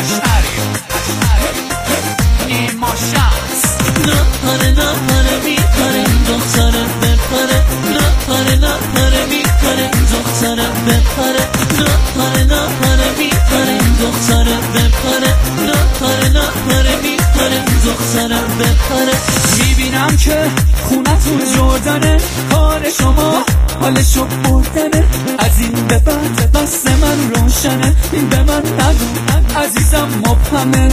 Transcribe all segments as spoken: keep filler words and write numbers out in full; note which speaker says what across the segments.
Speaker 1: اشعری نیما شمس
Speaker 2: نپره نپره میپره دختره بپره نپره نپره میپره دختره بپره نپره نپره میپره دختره بپره نپره نپره میپره دختره بپره.
Speaker 1: میبینم که خونتون جردنه، کار شما حالشو بردنه، از این به بعد بس من روشنه، به من نگو عزیزم مبهمه.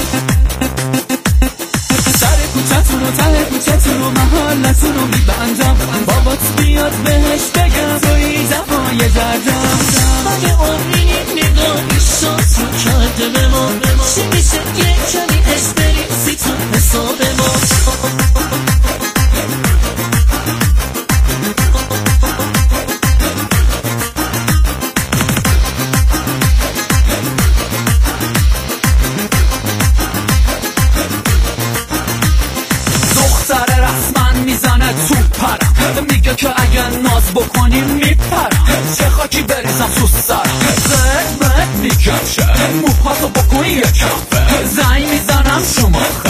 Speaker 1: سر کوچتون و ته کوچتون و محلتون رو میبندم، بابات بیاد بهش بگم توی دفاع دردم.
Speaker 2: اگه عمری نگاهی شاتو کرده به ما، چی میشه یه کمی اسپریسی تو حساب ما.
Speaker 1: میزنه تو پرم، میگه که اگه ناز بکنیم میپرم، چه خاکی بریزم تو سرم، زد بد میکشه موهاتو بکنی یه کفه، زنگ میزنم شما